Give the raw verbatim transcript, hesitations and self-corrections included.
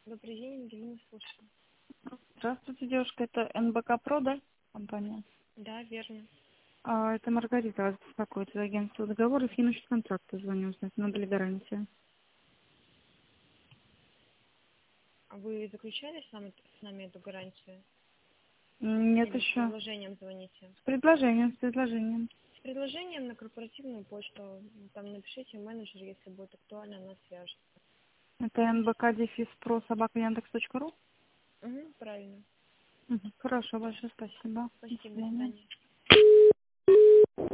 Добрый день, Ангелина, слушаю. Здравствуйте, девушка. Это эн бэ ка про, да, компания? Да, верно. А, это Маргарита вас беспокоит из агентства договоров и насчет контракта звоню узнать. Надо ли гарантия? А вы заключали с нами, с нами эту гарантию? М, Нет Или с еще. предложением звоните? С предложением, с предложением. С предложением на корпоративную почту. Там напишите менеджер, если будет актуально, она свяжется. Это эн бэ ка дефис про собака яндекс точка ру. Угу, правильно. Мгм. Хорошо, большое спасибо. До Спасибо, до свидания. свидания.